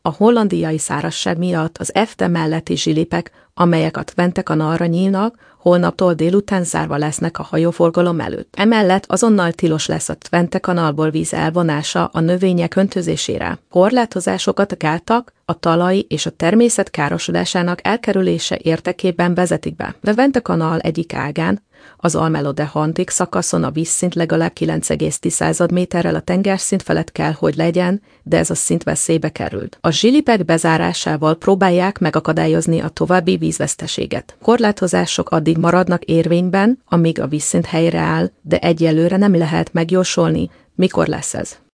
A hollandiai szárazság miatt az EFTE melletti zsilipek, amelyek a Twente-kanalra nyílnak, holnaptól délután zárva lesznek a hajóforgalom előtt. Emellett azonnal tilos lesz a Twente-kanalból víz elvonása a növények öntözésére. Korlátozásokat a gátak, a talaj és a természet károsodásának elkerülése érdekében vezetik be. A Twente-kanal egyik ágán, az Almelo de Hontig szakaszon a vízszint legalább 9,10 méterrel a tengerszint felett kell, hogy legyen, de ez a szint veszélybe került. A zsilipek bezárásával próbálják megakadályozni a további vízveszteséget. Korlátozások addig maradnak érvényben, amíg a vízszint helyreáll, de egyelőre nem lehet megjósolni, mikor lesz ez.